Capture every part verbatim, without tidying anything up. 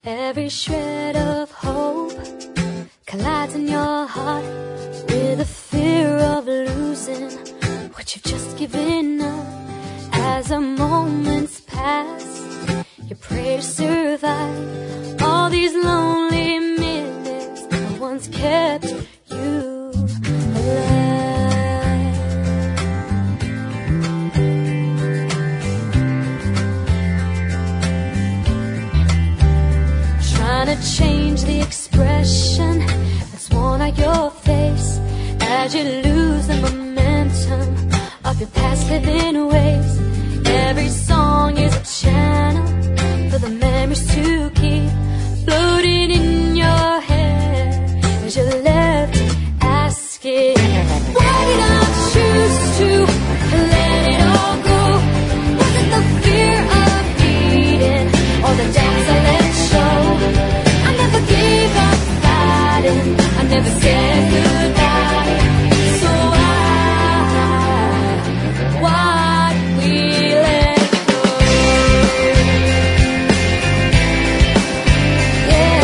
Every shred of hope collides in your heart with the fear of losing what you've just given up. As the moments pass, you pray to survive all these lonely minutes that once kept you alive. Trying to change the expression that's worn on your face as you lose the momentum of your past living ways. Every song is a channel for the memories to keep floating in your head as you're left asking, why did I choose to let it all go? Was it the fear of needing or the doubts I let show? I never gave up fighting, I never said goodbye. So why, why we let go? Yeah.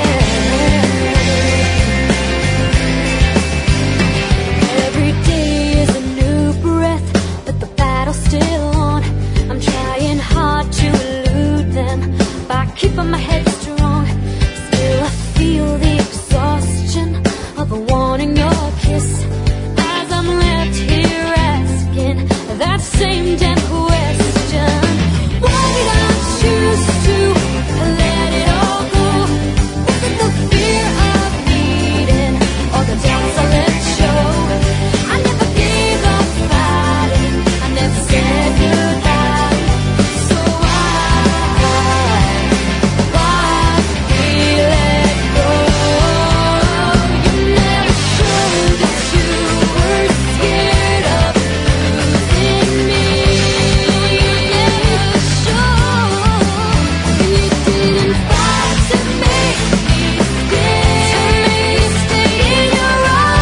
Every day is a new breath, but the battle's still on. I'm trying hard to elude them by keeping my head strong. Still I feel the exhaustion of wanting your kiss as I'm left here asking that same damn question. Why did I choose to let it all go? Was it the fear of needing or the doubts I let show? I never gave up fighting, I never said goodbye. So why, why we let go? You never showed that you were scared of losing me. You never showed, and you didn't fight to make me stay, stay in your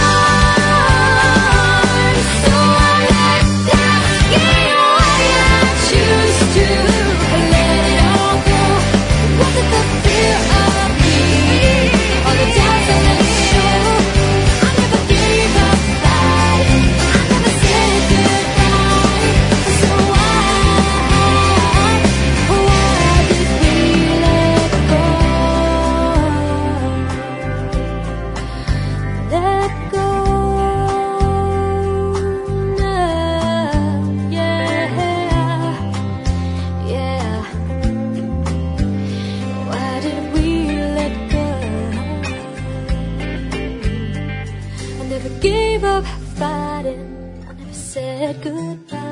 arms. So I left asking why I choose to let it all go. Was it the fear of needing or the doubts I let show? I never gave up fighting, I never said goodbye. So why, why did we let go? Let go now, yeah, yeah. Why did we let go? I never gave up fighting, I never said goodbye.